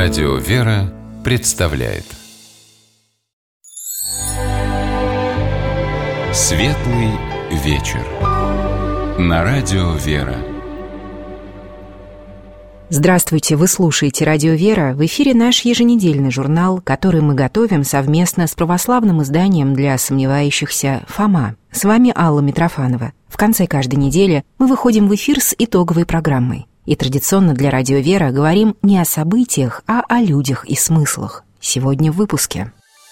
Радио «Вера» представляет Светлый вечер на Радио «Вера». Здравствуйте, вы слушаете Радио «Вера». В эфире наш еженедельный журнал, который мы готовим совместно с православным изданием для сомневающихся «Фома». С вами Алла Митрофанова. В конце каждой недели мы выходим в эфир с итоговой программой. И традиционно для Радио «Вера» говорим не о событиях, а о людях и смыслах. Сегодня в выпуске.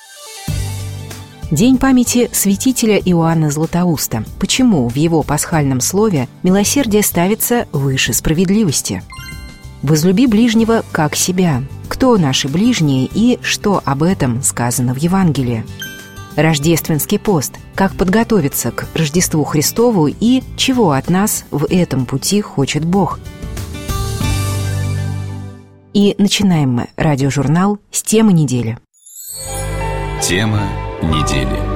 День памяти святителя Иоанна Златоуста. Почему в его пасхальном слове милосердие ставится выше справедливости? «Возлюби ближнего, как себя». Кто наши ближние и что об этом сказано в Евангелии? Рождественский пост. Как подготовиться к Рождеству Христову и чего от нас в этом пути хочет Бог? И начинаем мы радиожурнал с темы недели. Тема недели.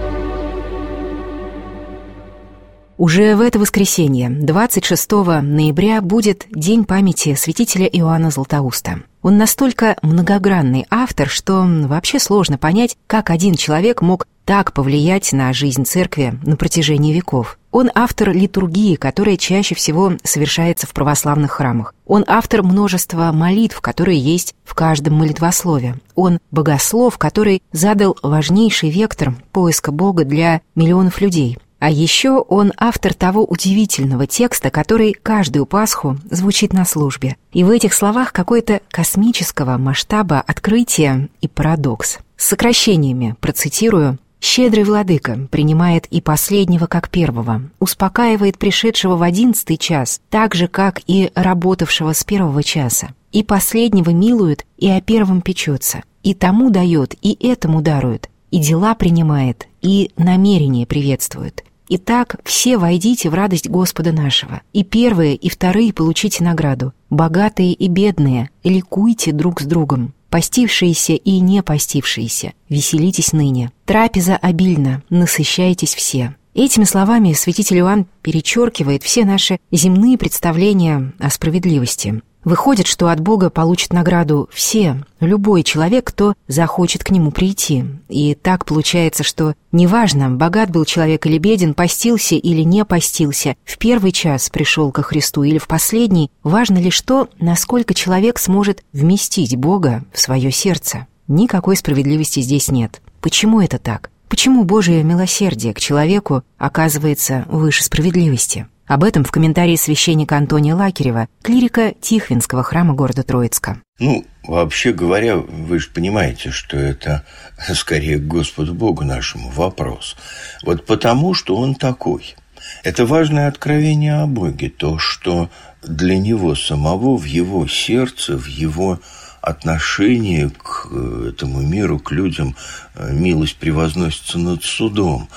Уже в это воскресенье, 26 ноября, будет День памяти святителя Иоанна Златоуста. Он настолько многогранный автор, что вообще сложно понять, как один человек мог так повлиять на жизнь церкви на протяжении веков. Он автор литургии, которая чаще всего совершается в православных храмах. Он автор множества молитв, которые есть в каждом молитвослове. Он богослов, который задал важнейший вектор поиска Бога для миллионов людей. А еще он автор того удивительного текста, который каждую Пасху звучит на службе. И в этих словах какое-то космического масштаба открытие и парадокс. С сокращениями процитирую: «Щедрый владыка принимает и последнего, как первого, успокаивает пришедшего в 11 час, так же, как и работавшего с 1 часа, и последнего милует, и о первом печется, и тому дает, и этому дарует, и дела принимает, и намерения приветствует. Итак, все войдите в радость Господа нашего, и первые, и вторые получите награду, богатые и бедные, ликуйте друг с другом, постившиеся и не постившиеся, веселитесь ныне, трапеза обильна, насыщайтесь все». Этими словами святитель Иоанн перечеркивает все наши земные представления о справедливости. Выходит, что от Бога получат награду все, любой человек, кто захочет к нему прийти. И так получается, что неважно, богат был человек или беден, постился или не постился, в первый час пришел ко Христу или в последний, важно лишь то, насколько человек сможет вместить Бога в свое сердце. Никакой справедливости здесь нет. Почему это так? Почему Божие милосердие к человеку оказывается выше справедливости? Об этом в комментарии священника Антония Лакерева, клирика Тихвинского храма города Троицка. Вообще говоря, вы же понимаете, что это скорее к Господу Богу нашему вопрос. Вот потому, что Он такой. Это важное откровение о Боге, то, что для Него самого, в Его сердце, в Его отношение к этому миру, к людям, милость превозносится над судом.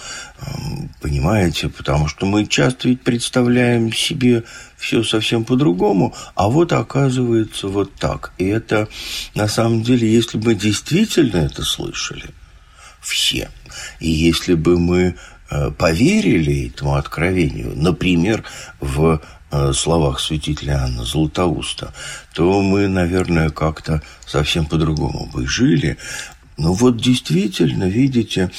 Понимаете? Потому что мы часто ведь представляем себе все совсем по-другому, а вот оказывается вот так. И это, на самом деле, если бы мы действительно это слышали, все, и если бы мы поверили этому откровению, например, в словах святителя Иоанна Златоуста, то мы, наверное, как-то совсем по-другому бы жили. Но вот действительно, видите,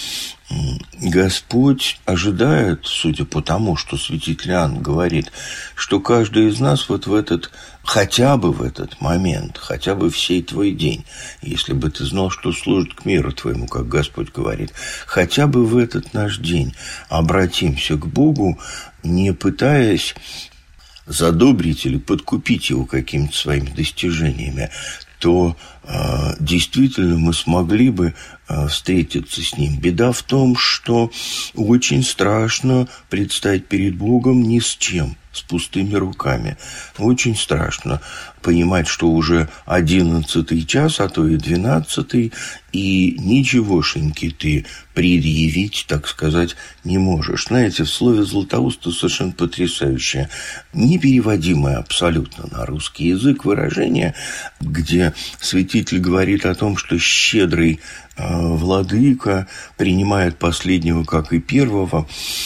Господь ожидает, судя по тому, что святитель Иоанн говорит, что каждый из нас вот в этот, хотя бы в этот момент, хотя бы в сей твой день, если бы ты знал, что служит к миру твоему, как Господь говорит, хотя бы в этот наш день обратимся к Богу, не пытаясь задобрить или подкупить его какими-то своими достижениями, то действительно мы смогли бы встретиться с ним. Беда в том, что очень страшно предстать перед Богом ни с чем, с пустыми руками. Очень страшно понимать, что уже 11 час, а то и 12, и ничегошеньки ты предъявить, так сказать, не можешь. Знаете, в слове Златоуста совершенно потрясающее, непереводимое абсолютно на русский язык выражение, где святитель говорит о том, что щедрый владыка принимает последнего, как и первого.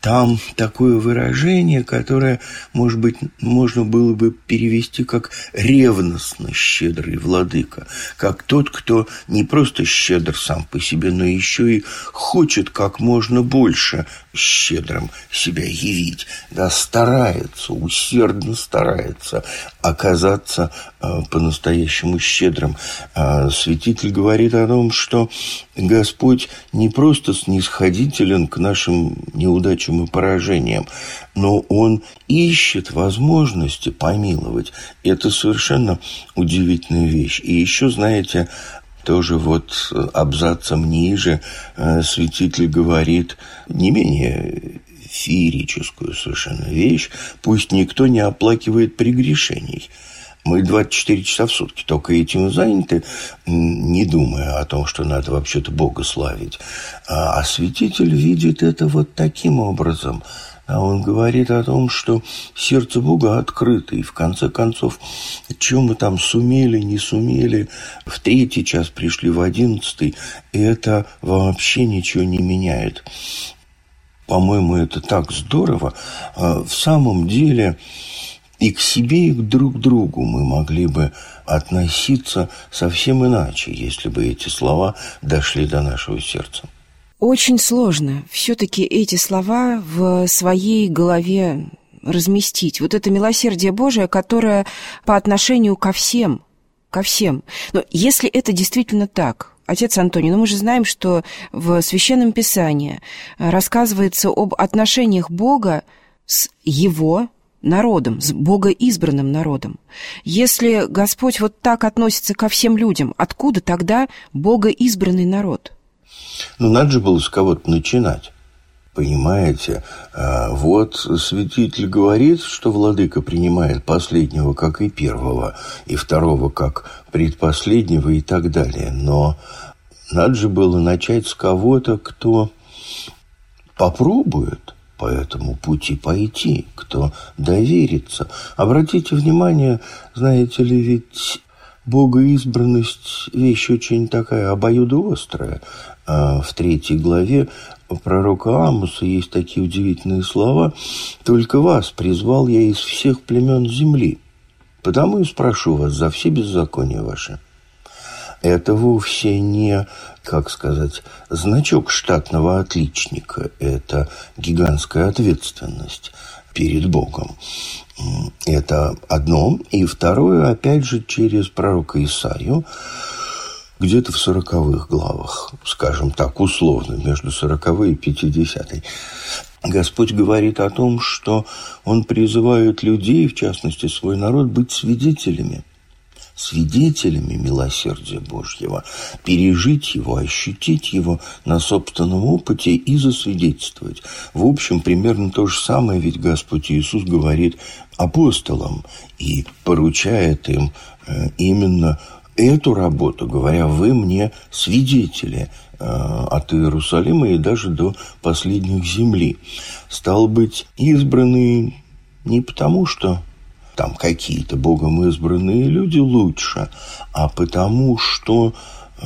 Там такое выражение, которое, может быть, можно было бы перевести как «ревностно щедрый владыка», как тот, кто не просто щедр сам по себе, но еще и хочет как можно больше щедрым себя явить, да, старается, усердно старается оказаться по-настоящему щедрым. Святитель говорит о том, что Господь не просто снисходителен к нашим неудачам и поражениям, но Он ищет возможности помиловать. Это совершенно удивительная вещь. И еще, знаете, тоже вот абзацем ниже святитель говорит не менее феерическую совершенно вещь: пусть никто не оплакивает прегрешений. Мы 24 часа в сутки только этим заняты, не думая о том, что надо вообще-то Бога славить. А святитель видит это вот таким образом. Он говорит о том, что сердце Бога открыто, и в конце концов, чем мы там сумели, не сумели, в 3-й час пришли, в 11-й, это вообще ничего не меняет. По-моему, это так здорово. В самом деле, и к себе, и к друг другу мы могли бы относиться совсем иначе, если бы эти слова дошли до нашего сердца. Очень сложно все-таки эти слова в своей голове разместить. Вот это милосердие Божие, которое по отношению ко всем. Но если это действительно так, отец Антоний, мы же знаем, что в Священном Писании рассказывается об отношениях Бога с Его народом, с богоизбранным народом. Если Господь вот так относится ко всем людям, откуда тогда богоизбранный народ? Надо же было с кого-то начинать. Понимаете? Вот святитель говорит, что владыка принимает последнего как и первого, и второго как предпоследнего и так далее. Но надо же было начать с кого-то, кто попробует по этому пути пойти, кто доверится. Обратите внимание, знаете ли, ведь богоизбранность – вещь очень такая обоюдоострая. В 3 главе пророка Амоса есть такие удивительные слова: «Только вас призвал я из всех племен земли, потому и спрошу вас за все беззакония ваши». Это вовсе не, как сказать, значок штатного отличника. Это гигантская ответственность перед Богом. Это одно. И второе, опять же, через пророка Исаию, где-то в 40-х главах, скажем так, условно, между 40-й и 50-й, Господь говорит о том, что Он призывает людей, в частности, свой народ, быть свидетелями милосердия Божьего, пережить его, ощутить его на собственном опыте и засвидетельствовать. В общем, примерно то же самое ведь Господь Иисус говорит апостолам и поручает им именно эту работу, говоря: «Вы мне свидетели от Иерусалима и даже до последних земли». Стало быть, избранные не потому, что там какие-то Богом избранные люди лучше, а потому что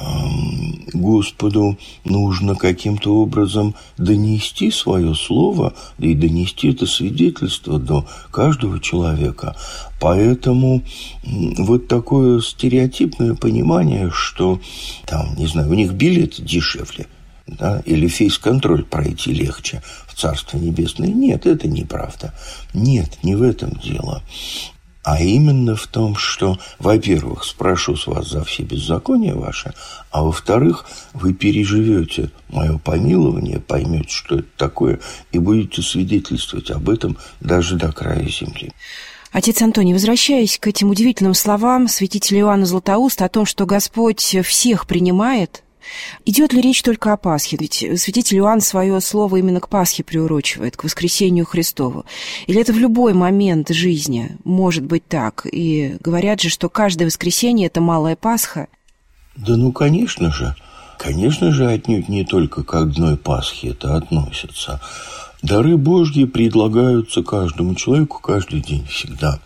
Господу нужно каким-то образом донести свое слово и донести это свидетельство до каждого человека. Поэтому вот такое стереотипное понимание, что там, не знаю, у них билеты дешевле, да, или фейс-контроль пройти легче в Царство Небесное. Нет, это неправда. Нет, не в этом дело. А именно в том, что, во-первых, спрошу с вас за все беззакония ваши, а во-вторых, вы переживете мое помилование, поймете, что это такое, и будете свидетельствовать об этом даже до края земли. Отец Антоний, возвращаясь к этим удивительным словам святителя Иоанна Златоуста о том, что Господь всех принимает, идет ли речь только о Пасхе? Ведь святитель Иоанн свое слово именно к Пасхе приурочивает, к воскресению Христову. Или это в любой момент жизни может быть так? И говорят же, что каждое воскресенье – это малая Пасха. Да конечно же, отнюдь не только к одной Пасхе это относится. Дары Божьи предлагаются каждому человеку каждый день, всегда.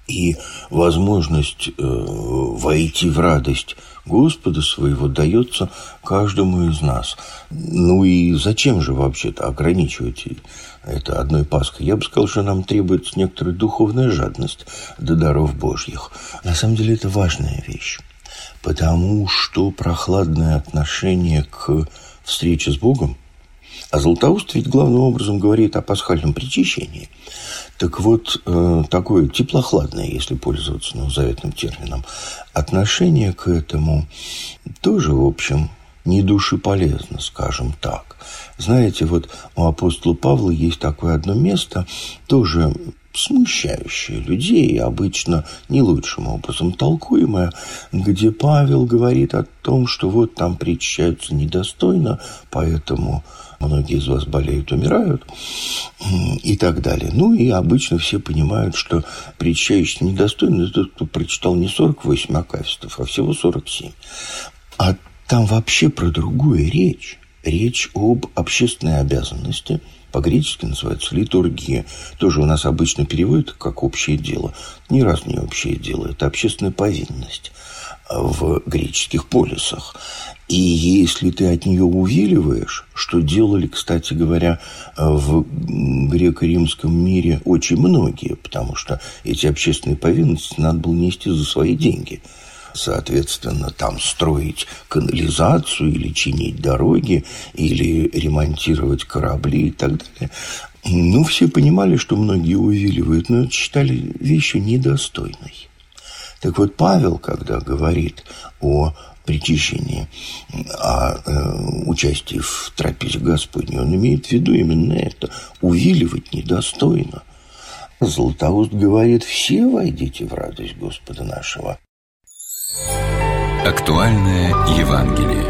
И возможность войти в радость Господа своего дается каждому из нас. Ну и зачем же вообще-то ограничивать это одной Пасхой? Я бы сказал, что нам требуется некоторая духовная жадность до даров Божьих. На самом деле это важная вещь, потому что прохладное отношение к встрече с Богом, а Златоуст ведь главным образом говорит о пасхальном причащении. Так вот, такое теплохладное, если пользоваться новозаветным термином, отношение к этому тоже, в общем, не душеполезно, скажем так. Знаете, вот у апостола Павла есть такое одно место, тоже смущающее людей, обычно не лучшим образом толкуемое, где Павел говорит о том, что вот там причащаются недостойно, поэтому многие из вас болеют, умирают и так далее. Ну и обычно все понимают, что причащающийся недостойно это тот, кто прочитал не 48 акафистов, а всего 47. А там вообще про другое речь. Речь об общественной обязанности. По-гречески называется литургия. Тоже у нас обычно переводят как общее дело. Ни разу не общее дело. Это общественная повинность в греческих полисах. И если ты от нее увиливаешь, что делали, кстати говоря, в греко-римском мире очень многие, потому что эти общественные повинности надо было нести за свои деньги. Соответственно, там строить канализацию или чинить дороги, или ремонтировать корабли и так далее. Ну, все понимали, что многие увиливают, но это считали вещью недостойной. Так вот, Павел, когда говорит о причащении, о участии в трапезе Господней, он имеет в виду именно это. Увиливать недостойно. Златоуст говорит: все войдите в радость Господа нашего. Актуальное Евангелие.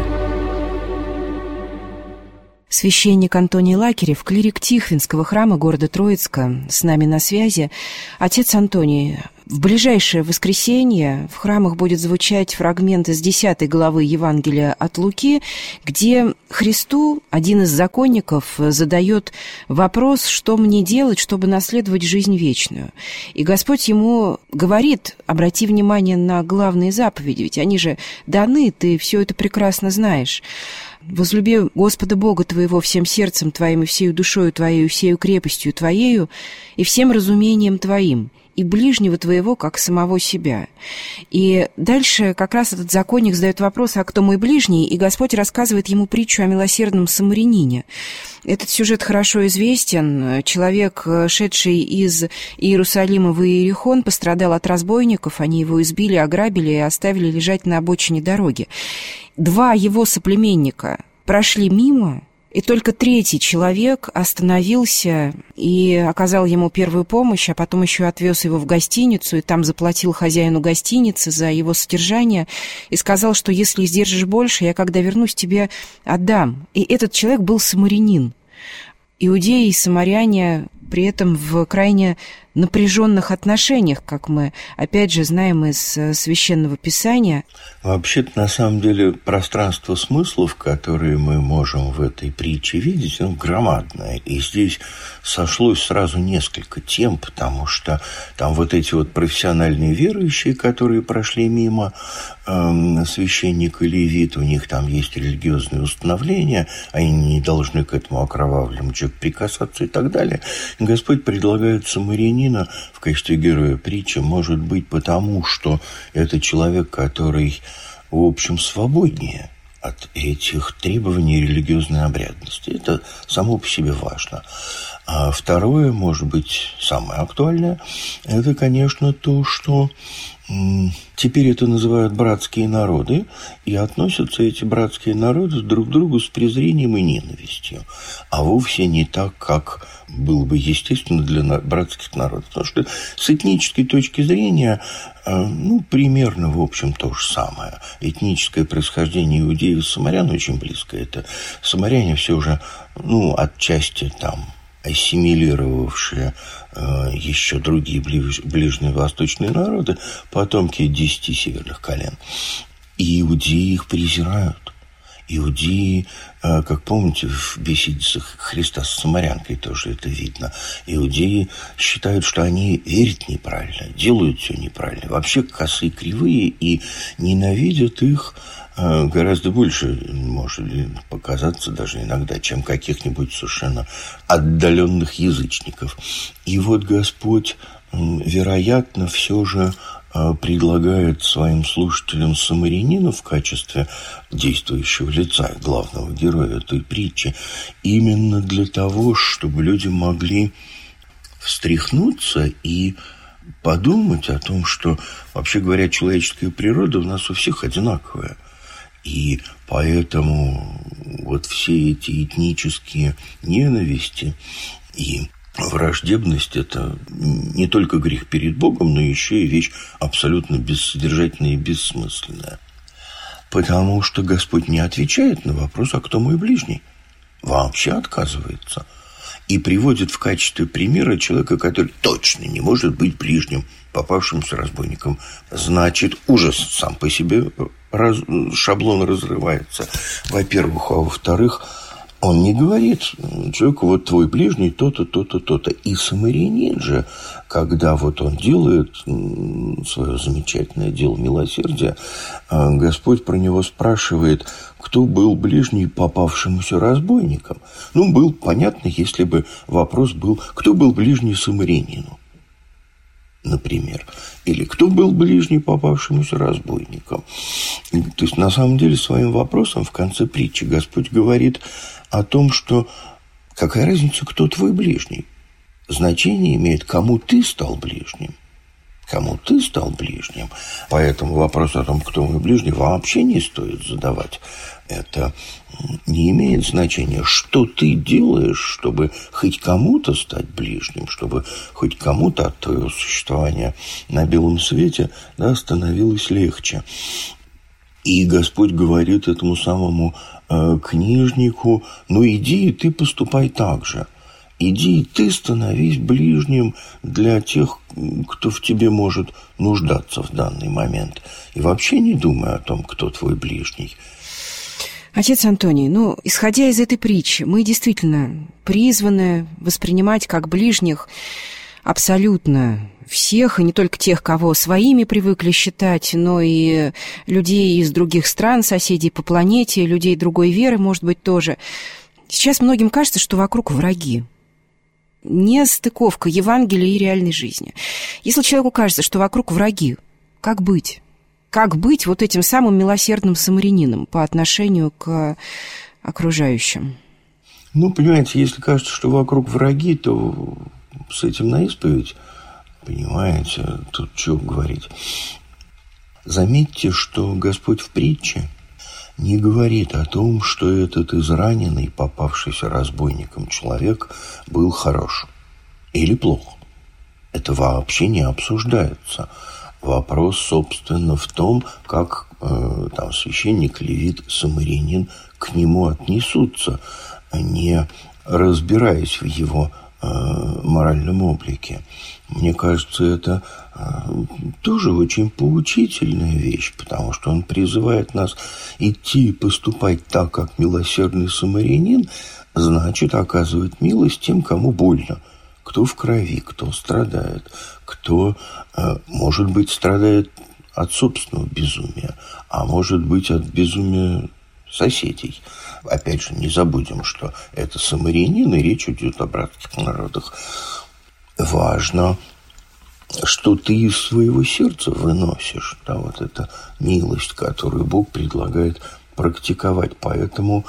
Священник Антоний Лакерев, клирик Тихвинского храма города Троицка, с нами на связи. Отец Антоний, в ближайшее воскресенье в храмах будет звучать фрагмент из 10 главы Евангелия от Луки, где Христу один из законников задает вопрос, что мне делать, чтобы наследовать жизнь вечную. И Господь ему говорит: обрати внимание на главные заповеди, ведь они же даны, ты все это прекрасно знаешь. «Возлюби Господа Бога твоего всем сердцем твоим и всею душою твоей, и всею крепостью твоею, и всем разумением твоим, и ближнего твоего, как самого себя». И дальше как раз этот законник задает вопрос: а кто мой ближний? И Господь рассказывает ему притчу о милосердном самарянине. Этот сюжет хорошо известен. Человек, шедший из Иерусалима в Иерихон, пострадал от разбойников, они его избили, ограбили и оставили лежать на обочине дороги. 2 его соплеменника прошли мимо, и только 3-й человек остановился и оказал ему первую помощь, а потом еще отвез его в гостиницу, и там заплатил хозяину гостиницы за его содержание и сказал, что если издержишь больше, я, когда вернусь, тебе отдам. И этот человек был самарянин. Иудеи и самаряне при этом в крайне напряженных отношениях, как мы, опять же, знаем из Священного Писания. Вообще-то, на самом деле, пространство смыслов, которые мы можем в этой притче видеть, громадное. И здесь сошлось сразу несколько тем, потому что там вот эти вот профессиональные верующие, которые прошли мимо священник и левит, у них там есть религиозные установления, они не должны к этому окровавленному человеку прикасаться и так далее. И Господь предлагает самарянина в качестве героя притчи, может быть, потому что это человек, который, в общем, свободнее от этих требований религиозной обрядности. Это само по себе важно. А второе, может быть, самое актуальное, это, конечно, то, что теперь это называют братские народы, и относятся эти братские народы друг к другу с презрением и ненавистью, а вовсе не так, как было бы естественно для братских народов. Потому что с этнической точки зрения, примерно, в общем, то же самое. Этническое происхождение иудеев и самарян очень близко. Это самаряне все же, отчасти там ассимилировавшие еще другие ближние восточные народы, потомки 10 северных колен. И иудеи их презирают. Иудеи, как помните, в беседе Христа с самарянкой тоже это видно. Иудеи считают, что они верят неправильно, делают все неправильно. Вообще косые, кривые, и ненавидят их гораздо больше, может ли показаться даже иногда, чем каких-нибудь совершенно отдаленных язычников. И вот Господь, вероятно, все же предлагает своим слушателям самарянина в качестве действующего лица, главного героя этой притчи, именно для того, чтобы люди могли встряхнуться и подумать о том, что, вообще говоря, человеческая природа у нас у всех одинаковая. И поэтому вот все эти этнические ненависти и враждебность – это не только грех перед Богом, но еще и вещь абсолютно бессодержательная и бессмысленная. Потому что Господь не отвечает на вопрос, а кто мой ближний? Вообще отказывается. И приводит в качестве примера человека, который точно не может быть ближним попавшимся разбойником. Значит, ужас сам по себе, шаблон разрывается, во-первых, а во-вторых, он не говорит человеку, вот твой ближний то-то, то-то, то-то. И самарянин же, когда вот он делает свое замечательное дело милосердия, Господь про него спрашивает, кто был ближний попавшемуся разбойникам. Ну, был понятно, если бы вопрос был, кто был ближний самарянину, например. Или кто был ближний попавшемуся разбойникам. То есть, на самом деле, своим вопросом в конце притчи Господь говорит о том, что какая разница, кто твой ближний. Значение имеет, кому ты стал ближним. Кому ты стал ближним. Поэтому вопрос о том, кто мой ближний, вообще не стоит задавать. Это не имеет значения, что ты делаешь, чтобы хоть кому-то стать ближним, чтобы хоть кому-то от твоего существования на белом свете, да, становилось легче. И Господь говорит этому самому книжнику, ну иди и ты поступай так же. Иди и ты становись ближним для тех, кто в тебе может нуждаться в данный момент. И вообще не думай о том, кто твой ближний. Отец Антоний, исходя из этой притчи, мы действительно призваны воспринимать как ближних абсолютно всех, и не только тех, кого своими привыкли считать, но и людей из других стран, соседей по планете, людей другой веры, может быть, тоже. Сейчас многим кажется, что вокруг враги. Нестыковка Евангелия и реальной жизни. Если человеку кажется, что вокруг враги, как быть? Как быть вот этим самым милосердным самарянином по отношению к окружающим? Понимаете, если кажется, что вокруг враги, то с этим на исповедь, понимаете, тут что говорить. Заметьте, что Господь в притче не говорит о том, что этот израненный, попавшийся разбойником человек был хорош или плох. Это вообще не обсуждается. Вопрос, собственно, в том, как священник, левит, самарянин к нему отнесутся, не разбираясь в его моральном облике. Мне кажется, это тоже очень поучительная вещь, потому что он призывает нас идти и поступать так, как милосердный самарянин, значит оказывать милость тем, кому больно, кто в крови, кто страдает, кто, может быть, страдает от собственного безумия, а может быть, от безумия соседей. Опять же, не забудем, что это самарянин, и речь идет о братских народах. Важно, что ты из своего сердца выносишь, вот эта милость, которую Бог предлагает практиковать. Поэтому,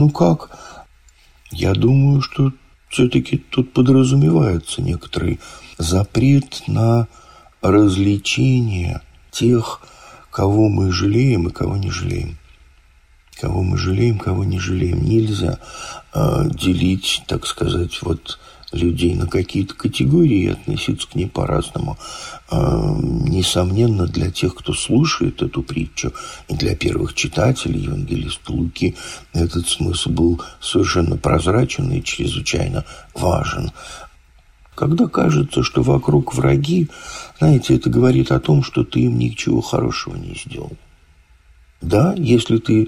я думаю, что все-таки тут подразумевается некоторый запрет на развлечение тех, кого мы жалеем и кого не жалеем. Кого мы жалеем, кого не жалеем. Нельзя делить, так сказать, людей на какие-то категории и относиться к ним по-разному. Несомненно, для тех, кто слушает эту притчу, и для первых читателей евангелиста Луки, этот смысл был совершенно прозрачен и чрезвычайно важен. Когда кажется, что вокруг враги, знаете, это говорит о том, что ты им ничего хорошего не сделал. Да, если ты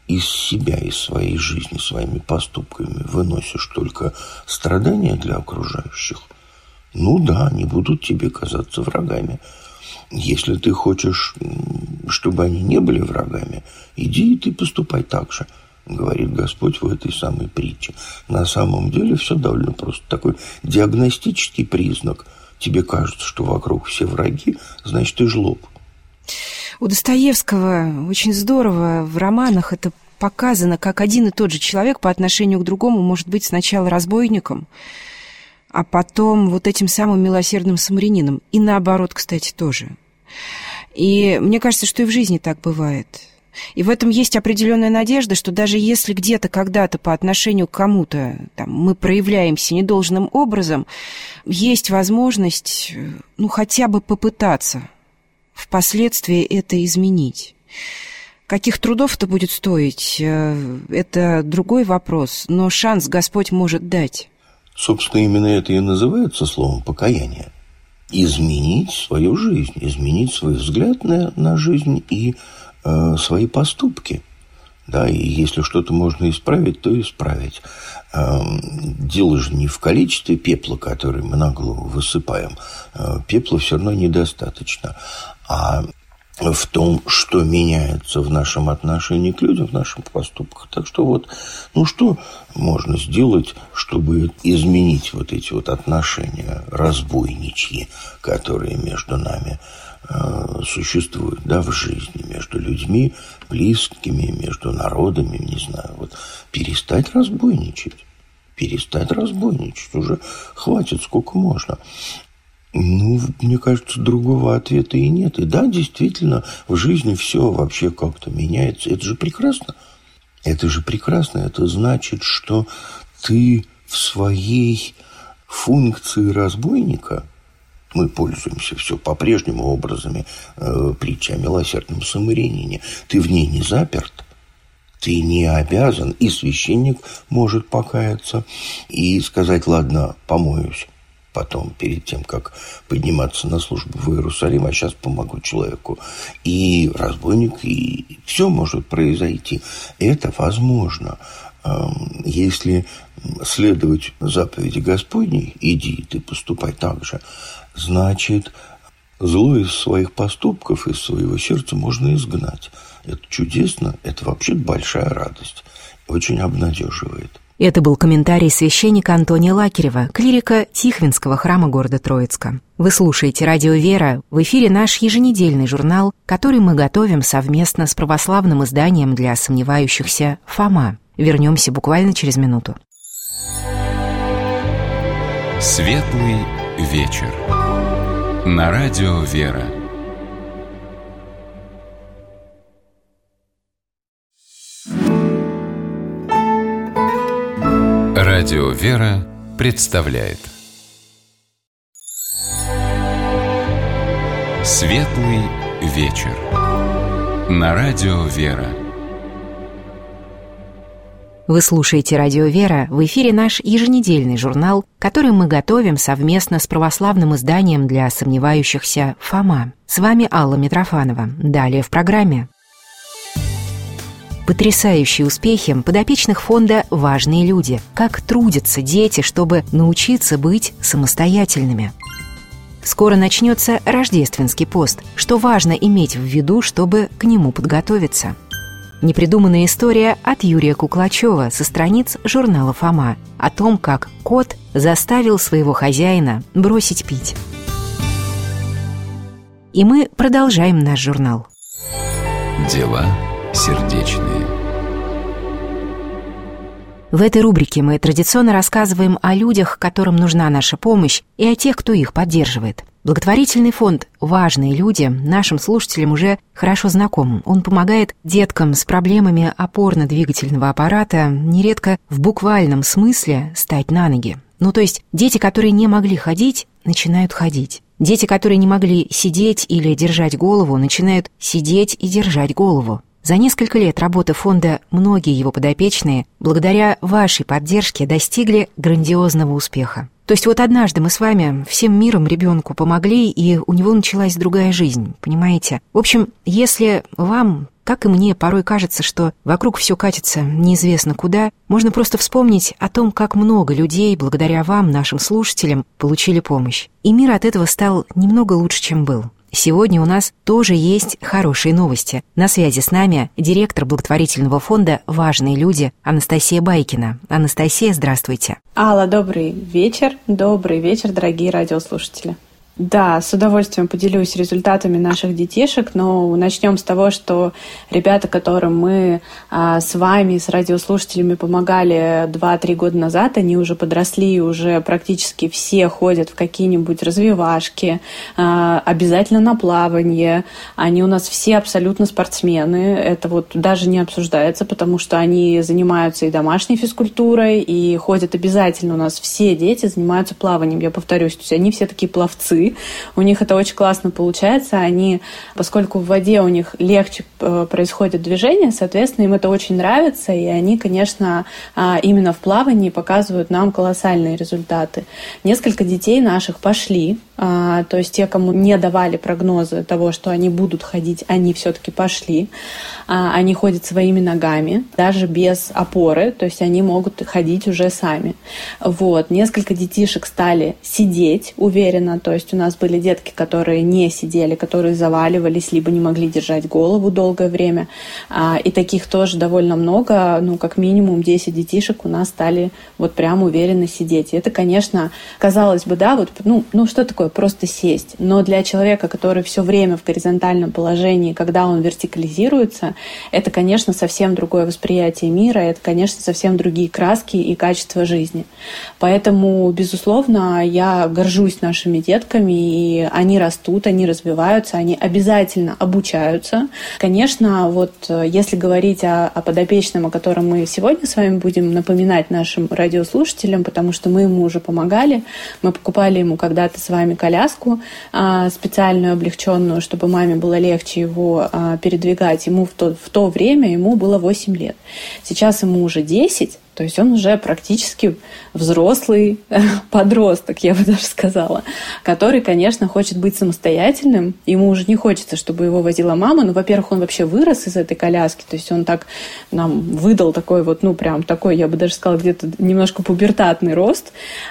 из себя, из своей жизни, своими поступками выносишь только страдания для окружающих, ну да, они будут тебе казаться врагами. Если ты хочешь, чтобы они не были врагами, иди и ты поступай так же, говорит Господь в этой самой притче. На самом деле все довольно просто. Такой диагностический признак. Тебе кажется, что вокруг все враги, значит, ты жлоб. У Достоевского очень здорово в романах это показано, как один и тот же человек по отношению к другому может быть сначала разбойником, а потом вот этим самым милосердным самарянином. И наоборот, кстати, тоже. И мне кажется, что и в жизни так бывает. И в этом есть определенная надежда, что даже если где-то, когда-то по отношению к кому-то мы проявляемся недолжным образом, есть возможность, хотя бы попытаться впоследствии это изменить. Каких трудов это будет стоить, это другой вопрос, но шанс Господь может дать. Собственно, именно это и называется словом покаяние. Изменить свою жизнь, изменить свой взгляд на жизнь и свои поступки. Да, и если что-то можно исправить, то исправить. Дело же не в количестве пепла, который мы на голову высыпаем. Пепла все равно недостаточно. А в том, что меняется в нашем отношении к людям, в наших поступках. Так что что можно сделать, чтобы изменить вот эти вот отношения разбойничьи, которые между нами существуют, в жизни, между людьми, близкими, между народами, не знаю, перестать разбойничать. Уже хватит, сколько можно. Мне кажется, другого ответа и нет. И да, действительно, в жизни все вообще как-то меняется. Это же прекрасно. Это значит, что ты в своей функции разбойника, мы пользуемся все по-прежнему образами притчи о милосердном самарянине, ты в ней не заперт. Ты не обязан, и священник может покаяться и сказать: ладно, помоюсь потом, перед тем, как подниматься на службу в Иерусалим, а сейчас помогу человеку. И разбойник, и все может произойти. Это возможно. Если следовать заповеди Господней, иди, ты поступай так же, значит, зло из своих поступков, из своего сердца можно изгнать. Это чудесно, это вообще большая радость. Очень обнадеживает. Это был комментарий священника Антония Лакерева, клирика Тихвинского храма города Троицка. Вы слушаете «Радио Вера». В эфире наш еженедельный журнал, который мы готовим совместно с православным изданием для сомневающихся «Фома». Вернемся буквально через минуту. Светлый вечер. На радио «Вера». Радио «Вера» представляет Светлый вечер. На радио «Вера». Вы слушаете «Радио Вера». В эфире наш еженедельный журнал, который мы готовим совместно с православным изданием для сомневающихся «Фома». С вами Алла Митрофанова. Далее в программе. Потрясающие успехи подопечных фонда «Важные люди». Как трудятся дети, чтобы научиться быть самостоятельными. Скоро начнется рождественский пост. Что важно иметь в виду, чтобы к нему подготовиться? Непридуманная история от Юрия Куклачева со страниц журнала «Фома» о том, как кот заставил своего хозяина бросить пить. И мы продолжаем наш журнал. Дела сердечные. В этой рубрике мы традиционно рассказываем о людях, которым нужна наша помощь, и о тех, кто их поддерживает. Благотворительный фонд «Важные люди» нашим слушателям уже хорошо знаком. Он помогает деткам с проблемами опорно-двигательного аппарата нередко в буквальном смысле стать на ноги. То есть дети, которые не могли ходить, начинают ходить. Дети, которые не могли сидеть или держать голову, начинают сидеть и держать голову. За несколько лет работы фонда многие его подопечные, благодаря вашей поддержке, достигли грандиозного успеха. То есть однажды мы с вами всем миром ребенку помогли, и у него началась другая жизнь, понимаете? В общем, если вам как и мне, порой кажется, что вокруг все катится неизвестно куда, можно просто вспомнить о том, как много людей, благодаря вам, нашим слушателям, получили помощь. И мир от этого стал немного лучше, чем был. Сегодня у нас тоже есть хорошие новости. На связи с нами директор благотворительного фонда «Важные люди» Анастасия Байкина. Анастасия, здравствуйте. Алла, добрый вечер, дорогие радиослушатели. Да, с удовольствием поделюсь результатами наших детишек, но начнем с того, что ребята, которым мы с вами, с радиослушателями помогали 2-3 года назад, они уже подросли, уже практически все ходят в какие-нибудь развивашки, обязательно на плавание. Они у нас все абсолютно спортсмены, это вот даже не обсуждается, потому что они занимаются и домашней физкультурой, и ходят обязательно. У нас все дети занимаются плаванием, я повторюсь, то есть они все такие пловцы. У них это очень классно получается. Они, поскольку в воде у них легче происходит движение, соответственно, им это очень нравится, и они, конечно, именно в плавании показывают нам колоссальные результаты. Несколько детей наших пошли, то есть те, кому не давали прогнозы того, что они будут ходить, они все-таки пошли. Они ходят своими ногами, даже без опоры, то есть они могут ходить уже сами. Вот. Несколько детишек стали сидеть уверенно, то есть у нас были детки, которые не сидели, которые заваливались, либо не могли держать голову долгое время. И таких тоже довольно много, как минимум 10 детишек у нас стали вот прям уверенно сидеть. И это, конечно, казалось бы, да, вот, что такое просто сесть? Но для человека, который все время в горизонтальном положении, когда он вертикализируется, это, конечно, совсем другое восприятие мира, это, конечно, совсем другие краски и качество жизни. Поэтому, безусловно, я горжусь нашими детками, и они растут, они развиваются, они обязательно обучаются. Конечно, вот если говорить о подопечном, о котором мы сегодня с вами будем напоминать нашим радиослушателям, потому что мы ему уже помогали, мы покупали ему когда-то с вами коляску специальную, облегченную, чтобы маме было легче его передвигать. Ему в то время ему было 8 лет. Сейчас ему уже 10, то есть он уже практически взрослый подросток, я бы даже сказала, который, конечно, хочет быть самостоятельным. Ему уже не хочется, чтобы его возила мама. Но, во-первых, он вообще вырос из этой коляски, то есть он так нам выдал такой вот, прям такой, я бы даже сказала, где-то немножко пубертатный рост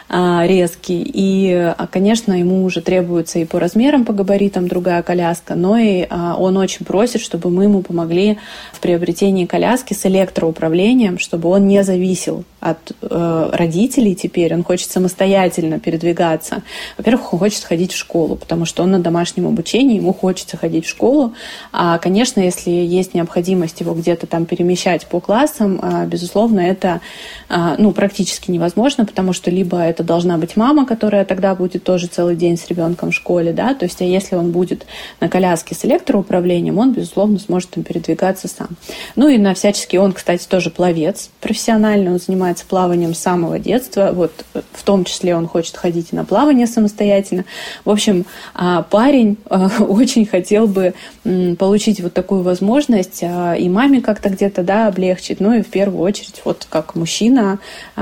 резкий. И, конечно, ему уже требуется и по размерам, по габаритам другая коляска, но и он очень просит, чтобы мы ему помогли в приобретении коляски с электроуправлением, чтобы он не зависел от родителей теперь, он хочет самостоятельно передвигаться. Во-первых, он хочет ходить в школу, потому что он на домашнем обучении, ему хочется ходить в школу. А, конечно, если есть необходимость его где-то там перемещать по классам, безусловно, это практически невозможно, потому что либо это должна быть мама, которая тогда будет тоже целый день с ребенком в школе, да, то есть, а если он будет на коляске с электроуправлением, он, безусловно, сможет там передвигаться сам. И на всячески он, кстати, тоже пловец профессиональный, он занимается плаванием с самого детства, вот в том числе он хочет ходить и на плавание самостоятельно. В общем, парень очень хотел бы получить вот такую возможность и маме как-то где-то, да, облегчить, и в первую очередь, вот как мужчина,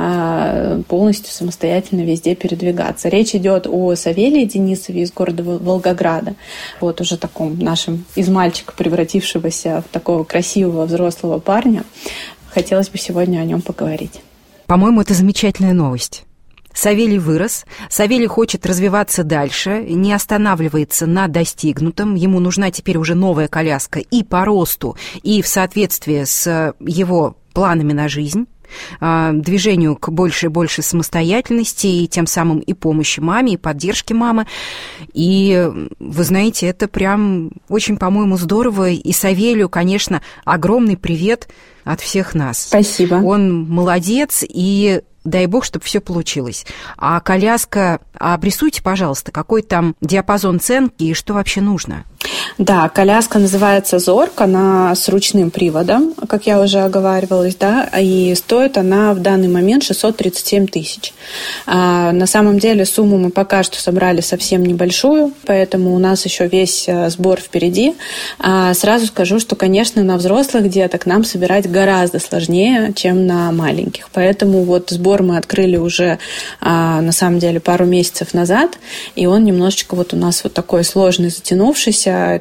полностью самостоятельно везде передвигаться. Речь идет о Савелии Денисове из города Волгограда, вот уже таком нашем из мальчика, превратившегося в такого красивого взрослого парня. Хотелось бы сегодня о нем поговорить. По-моему, это замечательная новость. Савелий вырос, Савелий хочет развиваться дальше, не останавливается на достигнутом. Ему нужна теперь уже новая коляска и по росту, и в соответствии с его планами на жизнь, движению к больше и больше самостоятельности, и тем самым и помощи маме, и поддержке мамы. И, вы знаете, это прям очень, по-моему, здорово. И Савелию, конечно, огромный привет от всех нас. Спасибо. Он молодец, и дай бог, чтобы все получилось. А коляска, обрисуйте, пожалуйста, какой там диапазон ценки и что вообще нужно? Да, коляска называется «Зорг», она с ручным приводом, как я уже оговаривалась, да, и стоит она в данный момент 637 тысяч. На самом деле сумму мы пока что собрали совсем небольшую, поэтому у нас еще весь сбор впереди. Сразу скажу, что, конечно, на взрослых деток нам собирать гораздо сложнее, чем на маленьких, поэтому вот сбор мы открыли уже, на самом деле, пару месяцев назад, и он немножечко вот у нас вот такой сложный, затянувшийся.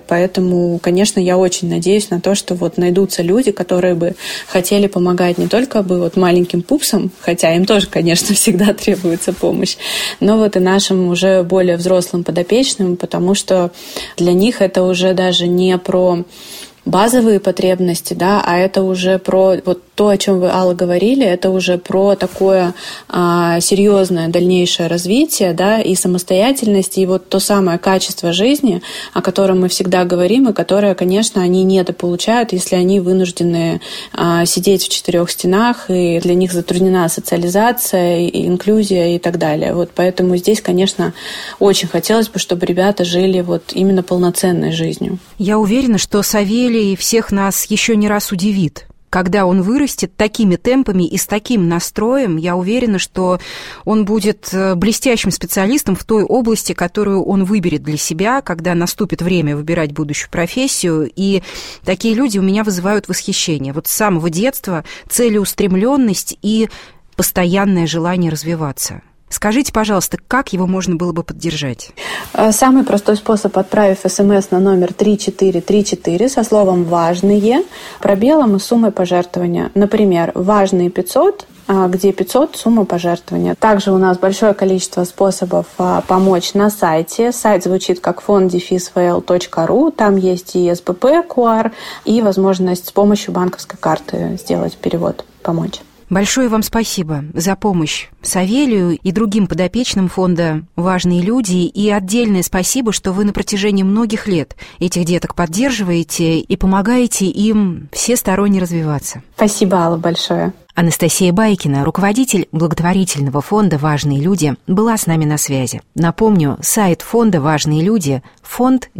помогают. Поэтому, конечно, я очень надеюсь на то, что вот найдутся люди, которые бы хотели помогать не только бы вот маленьким пупсам, хотя им тоже, конечно, всегда требуется помощь, но вот и нашим уже более взрослым подопечным, потому что для них это уже даже не про базовые потребности, да, а это уже про вот то, о чем вы, Алла, говорили, это уже про такое серьезное дальнейшее развитие, да, и самостоятельность, и вот то самое качество жизни, о котором мы всегда говорим, и которое, конечно, они недополучают, если они вынуждены сидеть в 4 стенах, и для них затруднена социализация, и инклюзия и так далее. Вот поэтому здесь, конечно, очень хотелось бы, чтобы ребята жили вот именно полноценной жизнью. Я уверена, что Савелий всех нас еще не раз удивит. Когда он вырастет такими темпами и с таким настроем, я уверена, что он будет блестящим специалистом в той области, которую он выберет для себя, когда наступит время выбирать будущую профессию. И такие люди у меня вызывают восхищение. Вот с самого детства целеустремленность и постоянное желание развиваться. Скажите, пожалуйста, как его можно было бы поддержать? Самый простой способ, отправив СМС на номер 3434 со словом «важные», пробелом и суммой пожертвования. Например, «важные 500», где 500 – сумма пожертвования. Также у нас большое количество способов помочь на сайте. Сайт звучит как fond-vl.ru. Там есть и СБП, QR, и возможность с помощью банковской карты сделать перевод, помочь. Большое вам спасибо за помощь Савелию и другим подопечным фонда «Важные люди». И отдельное спасибо, что вы на протяжении многих лет этих деток поддерживаете и помогаете им всесторонне развиваться. Спасибо, Алла, большое. Анастасия Байкина, руководитель благотворительного фонда «Важные люди», была с нами на связи. Напомню, сайт фонда «Важные люди» –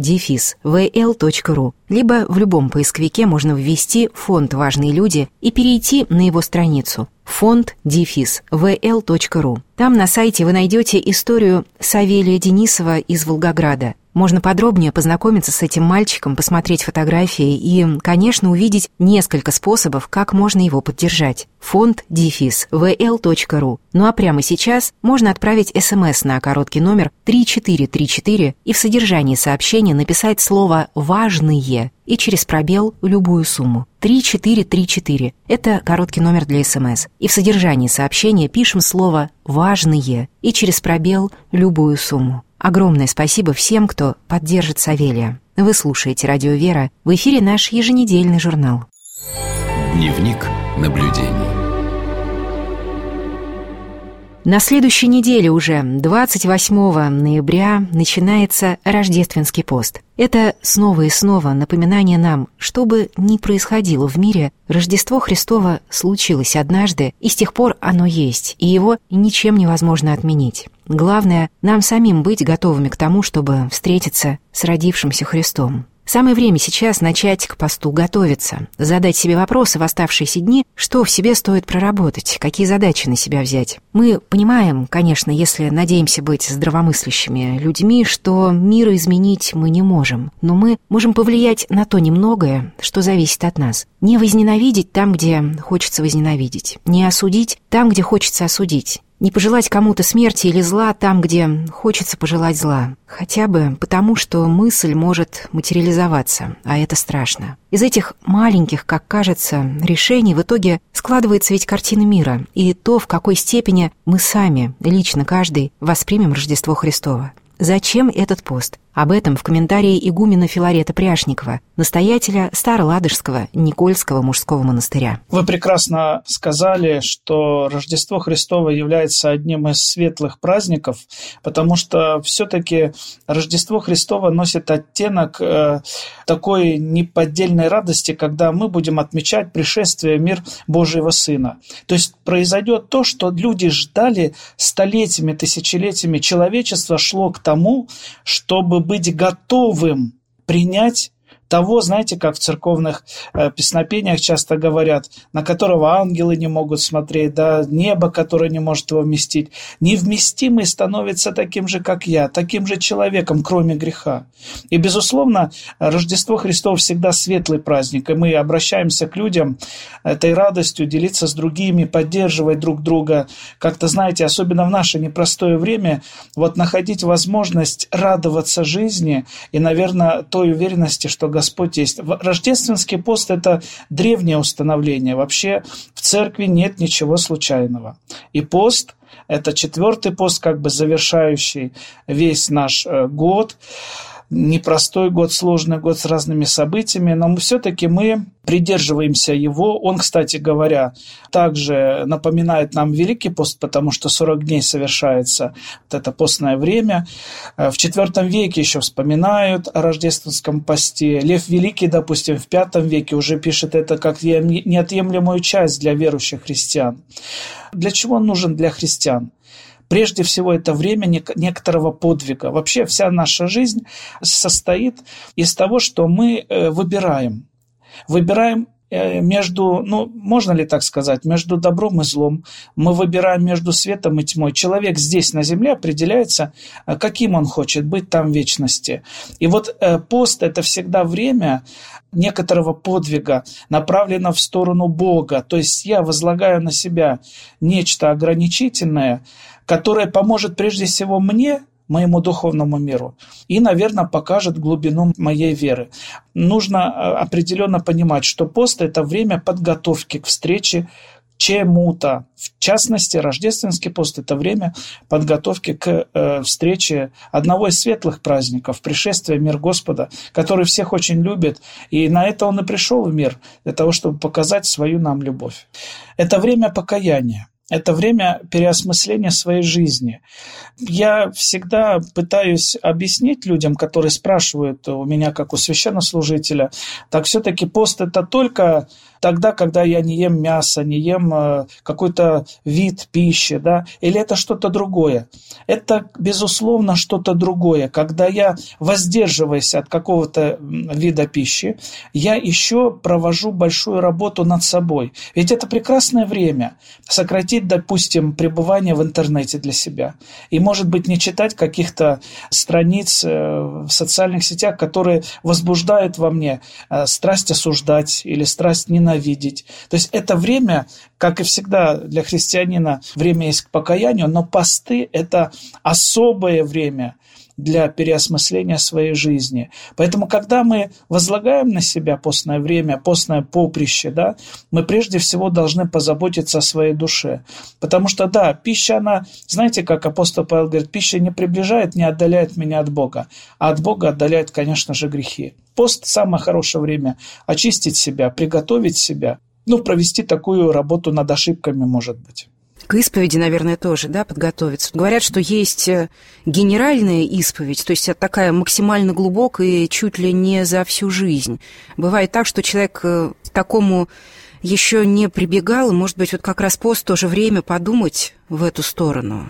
fond-vl.ru. Либо в любом поисковике можно ввести «Фонд «Важные люди» и перейти на его страницу fond-vl.ru. Там на сайте вы найдете историю Савелия Денисова из Волгограда. Можно подробнее познакомиться с этим мальчиком, посмотреть фотографии и, конечно, увидеть несколько способов, как можно его поддержать. fond-vl.ru. Ну а прямо сейчас можно отправить СМС на короткий номер 3434 и в содержании сообщения написать слово «важные» и через пробел любую сумму. 3434 – это короткий номер для СМС. И в содержании сообщения пишем слово «важные» и через пробел любую сумму. Огромное спасибо всем, кто поддержит Савелия. Вы слушаете «Радио Вера». В эфире наш еженедельный журнал. Дневник наблюдений. На следующей неделе уже, 28 ноября, начинается Рождественский пост. Это снова и снова напоминание нам, что бы ни происходило в мире, Рождество Христово случилось однажды, и с тех пор оно есть, и его ничем невозможно отменить. Главное, нам самим быть готовыми к тому, чтобы встретиться с родившимся Христом. Самое время сейчас начать к посту готовиться, задать себе вопросы в оставшиеся дни, что в себе стоит проработать, какие задачи на себя взять. Мы понимаем, конечно, если надеемся быть здравомыслящими людьми, что мир изменить мы не можем, но мы можем повлиять на то немногое, что зависит от нас. Не возненавидеть там, где хочется возненавидеть, не осудить там, где хочется осудить. Не пожелать кому-то смерти или зла там, где хочется пожелать зла. Хотя бы потому, что мысль может материализоваться, а это страшно. Из этих маленьких, как кажется, решений в итоге складывается ведь картина мира и то, в какой степени мы сами, лично каждый, воспримем Рождество Христово. Зачем этот пост? Об этом в комментарии игумена Филарета Пряшникова, настоятеля Староладожского Никольского мужского монастыря. Вы прекрасно сказали, что Рождество Христово является одним из светлых праздников, потому что все-таки Рождество Христово носит оттенок такой неподдельной радости, когда мы будем отмечать пришествие в мир Божьего Сына. То есть произойдет то, что люди ждали столетиями, тысячелетиями. Человечество шло к тому, чтобы быть готовым принять того, знаете, как в церковных песнопениях часто говорят, на которого ангелы не могут смотреть, да, небо, которое не может его вместить. Невместимый становится таким же, как я, таким же человеком, кроме греха. И, безусловно, Рождество Христово всегда светлый праздник, и мы обращаемся к людям этой радостью, делиться с другими, поддерживать друг друга. Как-то, знаете, особенно в наше непростое время, вот находить возможность радоваться жизни и, наверное, той уверенности, что Господь есть. Рождественский пост – это древнее установление. Вообще в церкви нет ничего случайного. И пост – это 4-й пост, как бы завершающий весь наш год. Непростой год, сложный год с разными событиями, но все-таки мы придерживаемся его. Он, кстати говоря, также напоминает нам Великий пост, потому что 40 дней совершается вот это постное время. В IV веке еще вспоминают о рождественском посте. Лев Великий, допустим, в V веке уже пишет это как неотъемлемую часть для верующих христиан. Для чего он нужен для христиан? Прежде всего, это время некоторого подвига. Вообще вся наша жизнь состоит из того, что мы выбираем. Выбираем между, можно ли так сказать, между добром и злом. Мы выбираем между светом и тьмой. Человек здесь, на земле, определяется, каким он хочет быть там в вечности. И вот пост – это всегда время некоторого подвига, направлено в сторону Бога. То есть я возлагаю на себя нечто ограничительное, которое поможет прежде всего мне, моему духовному миру, и, наверное, покажет глубину моей веры. Нужно определенно понимать, что пост – это время подготовки к встрече чему-то. В частности, рождественский пост – это время подготовки к встрече одного из светлых праздников, пришествия в мир Господа, который всех очень любит, и на это Он и пришел в мир, для того, чтобы показать свою нам любовь. Это время покаяния. Это время переосмысления своей жизни. Я всегда пытаюсь объяснить людям, которые спрашивают у меня, как у священнослужителя, так все-таки пост – это только тогда, когда я не ем мясо, не ем какой-то вид пищи, да? Или это что-то другое? Это, безусловно, что-то другое. Когда я, воздерживаясь от какого-то вида пищи, я еще провожу большую работу над собой. Ведь это прекрасное время сократить, допустим, пребывание в интернете для себя. И, может быть, не читать каких-то страниц в социальных сетях, которые возбуждают во мне страсть осуждать или страсть ненавидеть. То есть это время, как и всегда для христианина, время есть к покаянию, но посты – это особое время для переосмысления своей жизни. Поэтому, когда мы возлагаем на себя постное время, постное поприще, да, мы прежде всего должны позаботиться о своей душе. Потому что, да, пища, она, знаете, как апостол Павел говорит, пища не приближает, не отдаляет меня от Бога, а от Бога отдаляет, конечно же, грехи. Пост – самое хорошее время очистить себя, приготовить себя, провести такую работу над ошибками, может быть. К исповеди, наверное, тоже, да, подготовиться. Говорят, что есть генеральная исповедь, то есть это такая максимально глубокая, чуть ли не за всю жизнь. Бывает так, что человек к такому еще не прибегал, и, может быть, вот как раз пост тоже время подумать в эту сторону.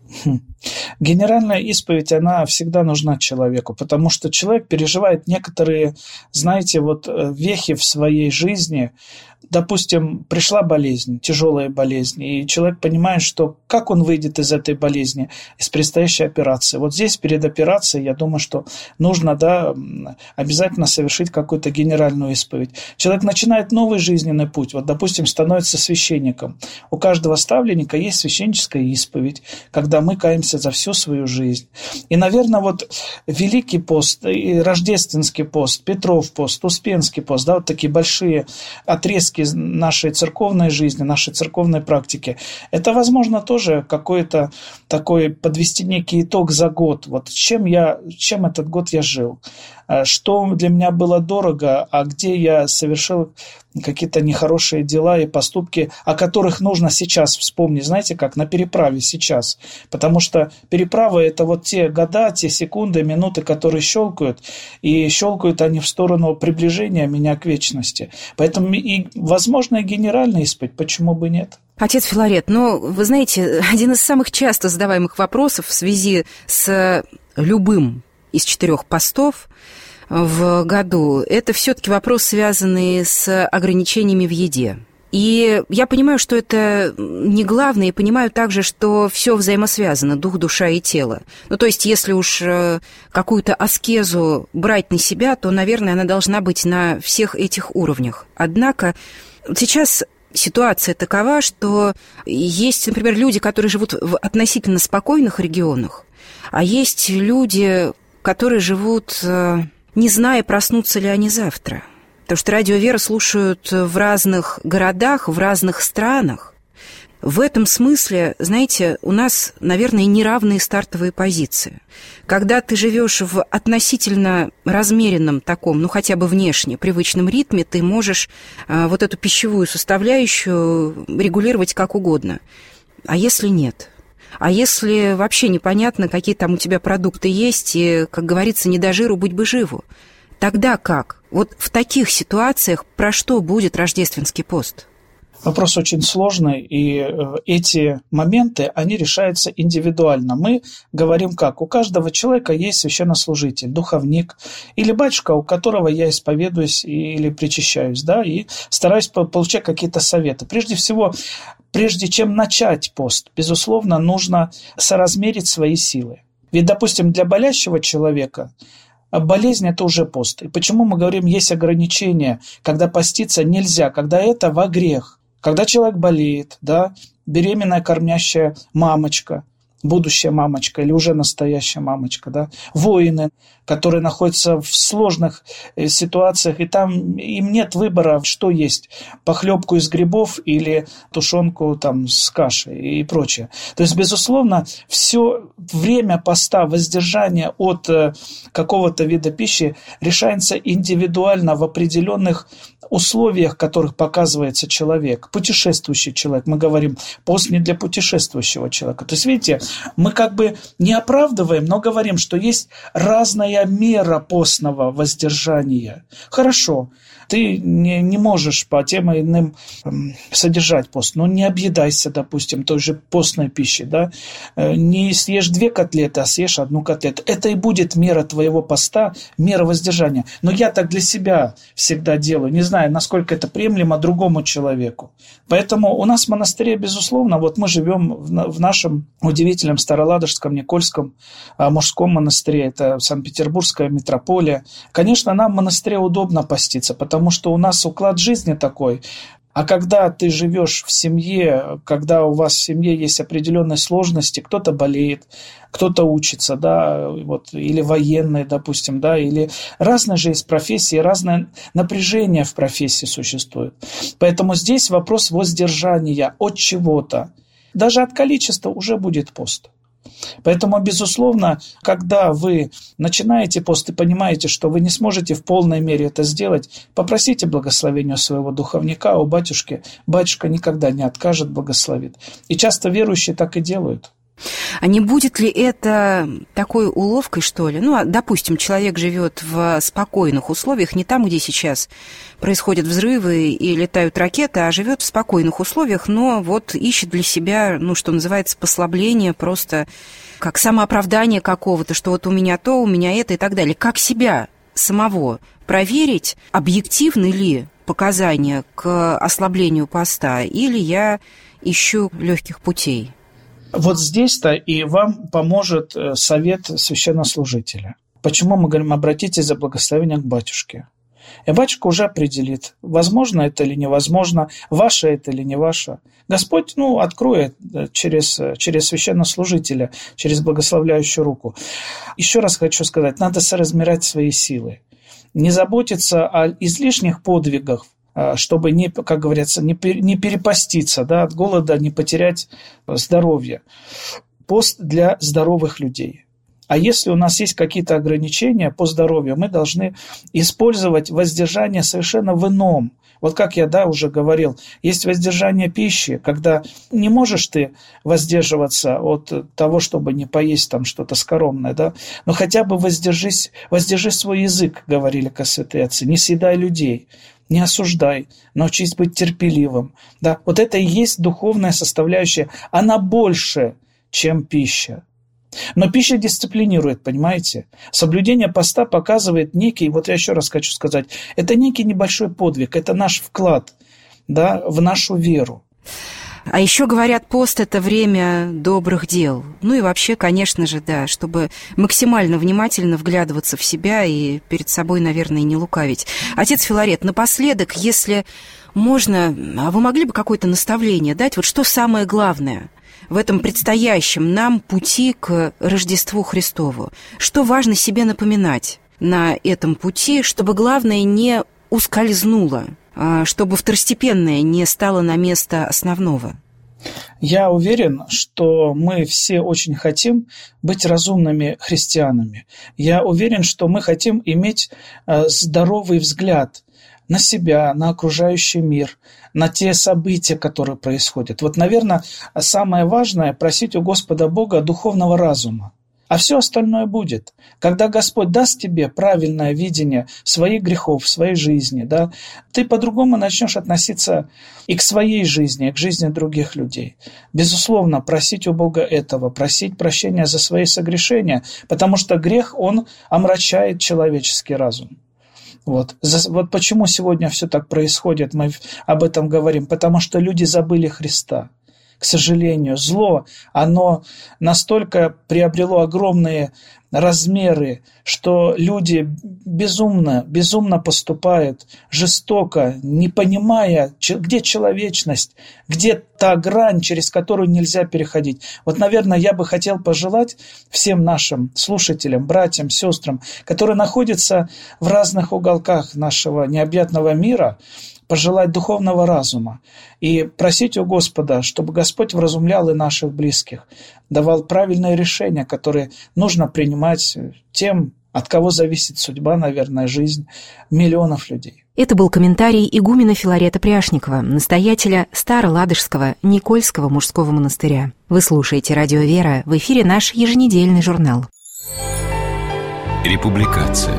Генеральная исповедь, она всегда нужна человеку, потому что человек переживает некоторые, знаете, вехи в своей жизни. Допустим, пришла болезнь, тяжелая болезнь, и человек понимает, что как он выйдет из этой болезни, из предстоящей операции. Вот здесь перед операцией, я думаю, что нужно, обязательно совершить какую-то генеральную исповедь. Человек начинает новый жизненный путь, допустим, становится священником. У каждого ставленника есть священническая исповедь, когда мы каемся за всю свою жизнь. И, наверное, Великий пост, и Рождественский пост, Петров пост, Успенский пост, такие большие отрезки нашей церковной жизни, нашей церковной практики. Это, возможно, тоже какой-то такой подвести некий итог за год. Чем этот год я жил, что для меня было дорого, а где я совершил какие-то нехорошие дела и поступки, о которых нужно сейчас вспомнить, знаете, как на переправе сейчас. Потому что переправа – это те года, те секунды, минуты, которые щелкают, и щелкают они в сторону приближения меня к вечности. Поэтому и возможно генеральная исповедь, почему бы нет? Отец Филарет, вы знаете, один из самых часто задаваемых вопросов в связи с любым из 4 постов в году, это все-таки вопрос, связанный с ограничениями в еде. И я понимаю, что это не главное, и понимаю также, что все взаимосвязано, дух, душа и тело. Ну, то есть, если уж какую-то аскезу брать на себя, то, наверное, она должна быть на всех этих уровнях. Однако сейчас ситуация такова, что есть, например, люди, которые живут в относительно спокойных регионах, а есть люди, которые живут, не зная, проснутся ли они завтра. Потому что «Радио Вера» слушают в разных городах, в разных странах. В этом смысле, знаете, у нас, наверное, неравные стартовые позиции. Когда ты живешь в относительно размеренном таком, ну хотя бы внешне, привычном ритме, ты можешь вот эту пищевую составляющую регулировать как угодно. А если нет? А если вообще непонятно, какие там у тебя продукты есть, и, как говорится, не до жиру, будь бы живу? Тогда как? Вот в таких ситуациях про что будет рождественский пост? Вопрос очень сложный, и эти моменты, они решаются индивидуально. Мы говорим как? У каждого человека есть священнослужитель, духовник или батюшка, у которого я исповедуюсь или причащаюсь, да, и стараюсь получать какие-то советы. Прежде всего, прежде чем начать пост, безусловно, нужно соразмерить свои силы. Ведь, допустим, для болящего человека болезнь – это уже пост. И почему мы говорим, есть ограничения, когда поститься нельзя, когда это во грех. Когда человек болеет, да, беременная кормящая мамочка, будущая мамочка или уже настоящая мамочка, да, воины, которые находятся в сложных ситуациях, и там им нет выбора, что есть, похлебку из грибов или тушенку там с кашей и прочее. То есть, безусловно, все время поста, воздержания от какого-то вида пищи решается индивидуально в определенных условиях, в которых показывается человек, путешествующий человек. Мы говорим, пост не для путешествующего человека. То есть, видите, мы как бы не оправдываем, но говорим, что есть разная мера постного воздержания. Хорошо, ты не можешь по тем и иным содержать пост, но не объедайся, допустим, той же постной пищей, да? Не съешь 2 котлеты, а съешь 1 котлету. Это и будет мера твоего поста, мера воздержания. Но я так для себя всегда делаю, не знаю, насколько это приемлемо другому человеку. Поэтому у нас в монастыре, безусловно, вот мы живем в нашем удивительном Староладожском, Никольском мужском монастыре, это Санкт-Петербургская митрополия. Конечно, нам в монастыре удобно поститься, потому что у нас уклад жизни такой. А когда ты живешь в семье, когда у вас в семье есть определенные сложности, кто-то болеет, кто-то учится, да, вот, или военные, допустим, да, или разные же есть профессии, разное напряжение в профессии существует. Поэтому здесь вопрос воздержания от чего-то. Даже от количества уже будет пост. Поэтому, безусловно, когда вы начинаете пост и понимаете, что вы не сможете в полной мере это сделать, попросите благословения у своего духовника, у батюшки. Батюшка никогда не откажет, благословит. И часто верующие так и делают. А не будет ли это такой уловкой, что ли? Ну, допустим, человек живет в спокойных условиях, не там, где сейчас происходят взрывы и летают ракеты, а живет в спокойных условиях, но вот ищет для себя, ну, что называется, послабление, просто как самооправдание какого-то, что вот у меня то, у меня это и так далее. Как себя самого проверить, объективны ли показания к ослаблению поста, или я ищу легких путей? Вот здесь-то и вам поможет совет священнослужителя. Почему мы говорим, обратитесь за благословением к батюшке? И батюшка уже определит, возможно это или невозможно, ваше это или не ваше. Господь, откроет через священнослужителя, через благословляющую руку. Еще раз хочу сказать, надо соразмерять свои силы. Не заботиться о излишних подвигах, чтобы, как говорится, не перепоститься, да, от голода не потерять здоровье. Пост для здоровых людей. А если у нас есть какие-то ограничения по здоровью, мы должны использовать воздержание совершенно в ином. Вот как я уже говорил, есть воздержание пищи, когда не можешь ты воздерживаться от того, чтобы не поесть там что-то скоромное, да, но хотя бы воздержи свой язык, говорили святые отцы, не съедай людей. Не осуждай, научись быть терпеливым. Да? Вот это и есть духовная составляющая. Она больше, чем пища. Но пища дисциплинирует, понимаете? Соблюдение поста показывает некий, вот я еще раз хочу сказать, это некий небольшой подвиг, это наш вклад, да, в нашу веру. А еще говорят, пост – это время добрых дел. Ну и вообще, конечно же, да, чтобы максимально внимательно вглядываться в себя и перед собой, наверное, не лукавить. Отец Филарет, напоследок, если можно, вы могли бы какое-то наставление дать? Вот что самое главное в этом предстоящем нам пути к Рождеству Христову? Что важно себе напоминать на этом пути, чтобы главное не ускользнуло, чтобы второстепенное не стало на место основного? Я уверен, что мы все очень хотим быть разумными христианами. Я уверен, что мы хотим иметь здоровый взгляд на себя, на окружающий мир, на те события, которые происходят. Вот, наверное, самое важное – просить у Господа Бога духовного разума. А все остальное будет. Когда Господь даст тебе правильное видение своих грехов, своей жизни, да, ты по-другому начнешь относиться и к своей жизни, и к жизни других людей. Безусловно, просить у Бога этого, просить прощения за свои согрешения, потому что грех, он омрачает человеческий разум. Вот почему сегодня все так происходит, мы об этом говорим, потому что люди забыли Христа. К сожалению, зло, оно настолько приобрело огромные размеры, что люди безумно поступают, жестоко, не понимая, где человечность, где та грань, через которую нельзя переходить. Вот, наверное, я бы хотел пожелать всем нашим слушателям, братьям, сестрам, которые находятся в разных уголках нашего необъятного мира, пожелать духовного разума и просить у Господа, чтобы Господь вразумлял и наших близких, давал правильные решения, которые нужно принимать тем, от кого зависит судьба, наверное, жизнь миллионов людей. Это был комментарий игумена Филарета Пряшникова, настоятеля Староладожского Никольского мужского монастыря. Вы слушаете «Радио Вера», в эфире наш еженедельный журнал. Републикация.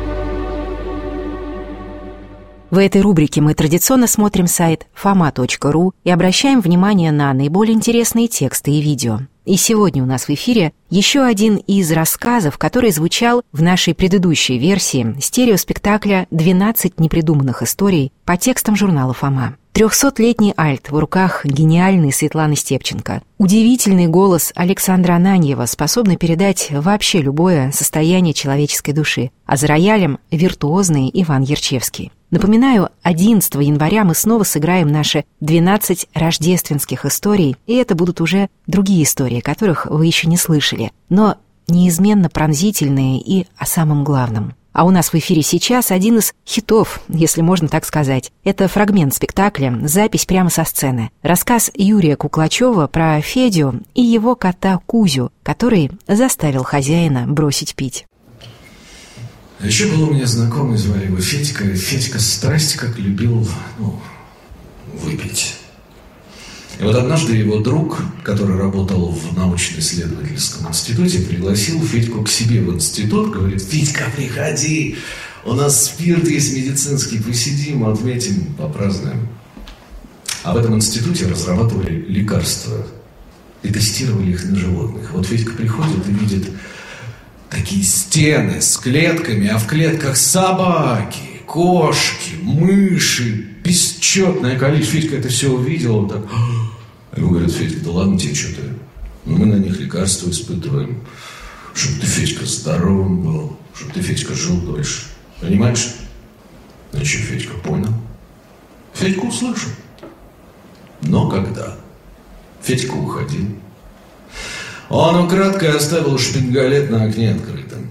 В этой рубрике мы традиционно смотрим сайт fama.ru и обращаем внимание на наиболее интересные тексты и видео. И сегодня у нас в эфире еще один из рассказов, который звучал в нашей предыдущей версии стереоспектакля «12 непридуманных историй» по текстам журнала «Фома». 300-летний альт в руках гениальной Светланы Степченко. Удивительный голос Александра Ананьева, способный передать вообще любое состояние человеческой души. А за роялем виртуозный Иван Ярчевский. Напоминаю, 11 января мы снова сыграем наши 12 рождественских историй, и это будут уже другие истории, которых вы еще не слышали, но неизменно пронзительные и о самом главном. А у нас в эфире сейчас один из хитов, если можно так сказать. Это фрагмент спектакля, запись прямо со сцены. Рассказ Юрия Куклачева про Федю и его кота Кузю, который заставил хозяина бросить пить. А еще был у меня знакомый, звали его Федька. Федька страсть как любил, выпить. И вот однажды его друг, который работал в научно-исследовательском институте, пригласил Федьку к себе в институт, говорит: «Федька, приходи, у нас спирт есть медицинский, посидим, отметим, попразднуем». А в этом институте разрабатывали лекарства и тестировали их на животных. Вот Федька приходит и видит такие стены с клетками, а в клетках собаки, кошки, мыши, бесчетное количество. Федька это все увидел, он так... Ему говорят: «Федька, да ладно тебе что-то. Мы на них лекарства испытываем. Чтобы ты, Федька, здоровым был, чтобы ты, Федька, жил дольше. Понимаешь?» Значит, Федька понял. Федька услышал. Но когда Федька уходил, он украдкой оставил шпингалет на окне открытым.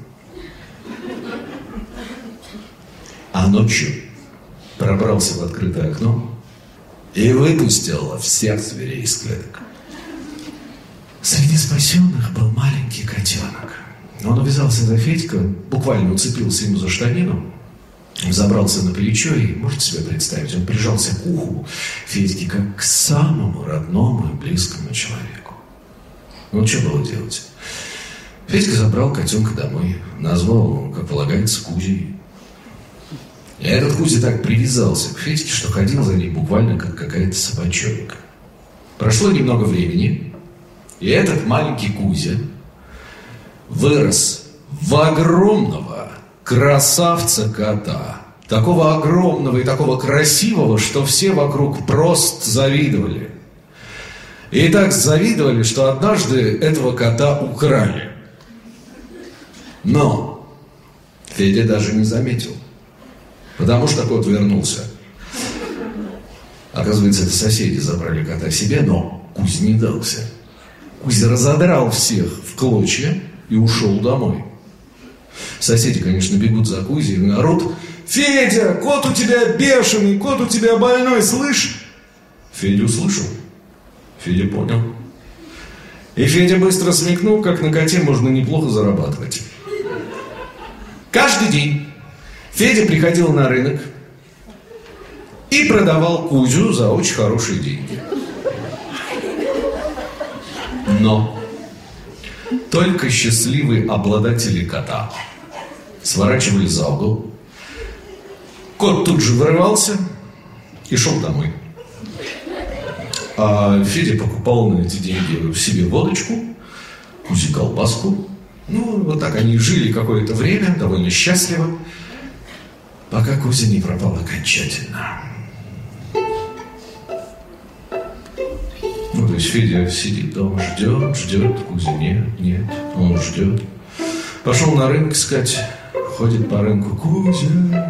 А ночью пробрался в открытое окно и выпустил всех зверей из клеток. Среди спасенных был маленький котенок. Он увязался за Федьку, буквально уцепился ему за штанину, взобрался на плечо и, можете себе представить, он прижался к уху Федьки как к самому родному и близкому человеку. Ну, что было делать? Федька забрал котенка домой, назвал его, как полагается, Кузей. И этот Кузя так привязался к Федьке, что ходил за ней буквально как какая-то собачонка. Прошло немного времени, и этот маленький Кузя вырос в огромного красавца-кота. Такого огромного и такого красивого, что все вокруг просто завидовали. И так завидовали, что однажды этого кота украли. Но Федя даже не заметил, потому что кот вернулся. Оказывается, это соседи забрали кота себе, но Кузя не дался. Кузя разодрал всех в клочья и ушел домой. Соседи, конечно, бегут за Кузей и орут: «Федя, кот у тебя бешеный, кот у тебя больной, слышь?» Федя услышал. Федя понял. И Федя быстро смекнул, как на коте можно неплохо зарабатывать. Каждый день Федя приходил на рынок и продавал Кузю за очень хорошие деньги. Но только счастливые обладатели кота сворачивали за угол. Кот тут же вырывался и шел домой. А Федя покупал на эти деньги себе водочку, Кузе колбаску. Ну, вот так они жили какое-то время, довольно счастливо, пока Кузя не пропал окончательно. Ну, то есть Федя сидит дома, ждет, Кузя нет, он ждет. Пошел на рынок искать, ходит по рынку: Кузя,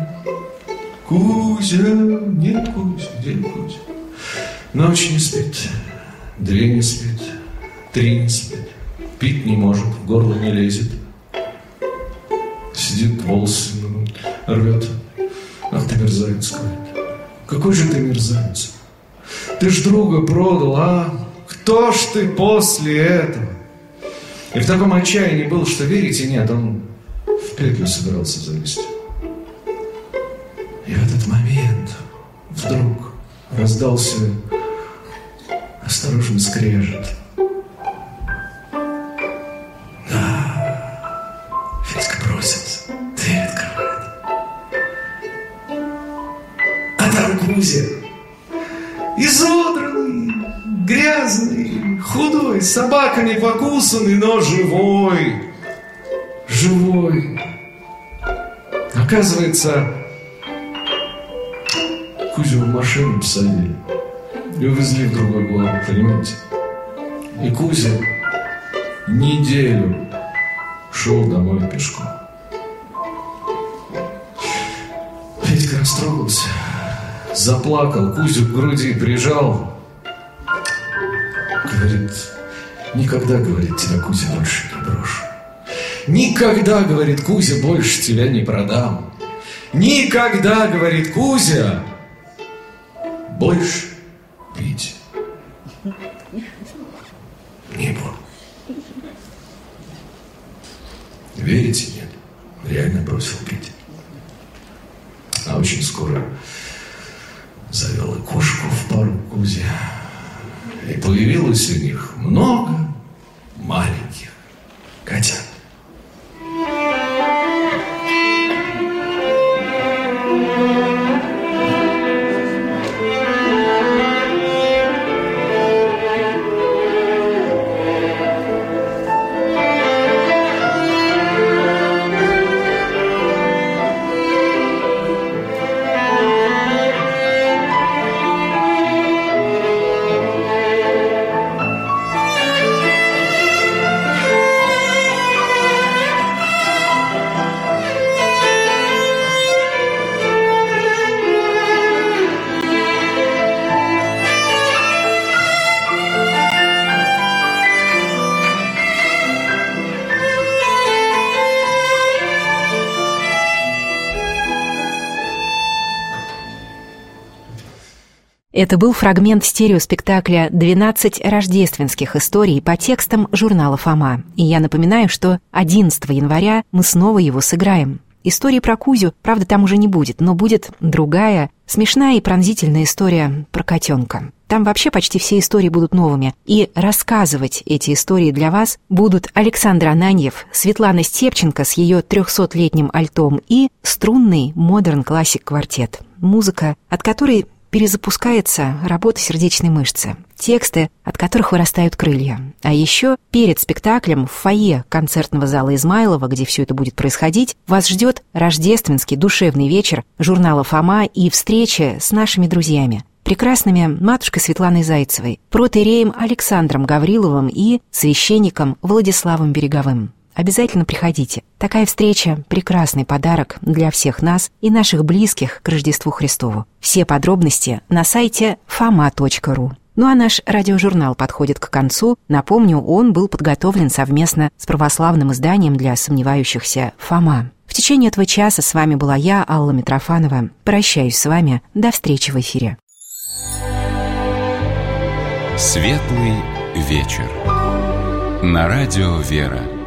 нет Кузя, где Кузя? Ночь не спит, 2 не спит, 3 не спит, пить не может, в горло не лезет. Сидит, волосы рвет. Ах ты мерзавец, говорит. Какой же ты мерзавец? Ты ж друга продал, а? Кто ж ты после этого? И в таком отчаянии был, что верите, нет, он в петлю собирался залезть. И в этот момент вдруг раздался осторожный скрежет. Да, Федька бросит, дверь открывает. А там Кузя, изодранный, грязный, худой, с собаками покусанный, но живой. Оказывается, Кузю в машину посадили и увезли в другой город, понимаете? И Кузя неделю шел домой пешком. Федька растрогался, заплакал, Кузю к груди прижал. Говорит: никогда, говорит, тебя, Кузя, больше не брошу. Никогда, говорит, Кузя, больше тебя не продам. Никогда, говорит, Кузя, больше пить не буду. Верите, нет? Реально бросил пить. А очень скоро завел и кошку в пару Кузе. И появилось у них много маленьких котят. Это был фрагмент стереоспектакля «12 рождественских историй» по текстам журнала «Фома». И я напоминаю, что 11 января мы снова его сыграем. Истории про Кузю, правда, там уже не будет, но будет другая, смешная и пронзительная история про котенка. Там вообще почти все истории будут новыми. И рассказывать эти истории для вас будут Александр Ананьев, Светлана Степченко с ее 300-летним альтом и струнный модерн-классик квартет. Музыка, от которой перезапускается работа сердечной мышцы, тексты, от которых вырастают крылья. А еще перед спектаклем в фойе концертного зала Измайлова, где все это будет происходить, вас ждет рождественский душевный вечер журнала «Фома» и встреча с нашими друзьями, прекрасными матушкой Светланой Зайцевой, протоиереем Александром Гавриловым и священником Владиславом Береговым. Обязательно приходите. Такая встреча – прекрасный подарок для всех нас и наших близких к Рождеству Христову. Все подробности на сайте foma.ru. Ну а наш радиожурнал подходит к концу. Напомню, он был подготовлен совместно с православным изданием для сомневающихся «Фома». В течение этого часа с вами была я, Алла Митрофанова. Прощаюсь с вами. До встречи в эфире. Светлый вечер. На радио «Вера».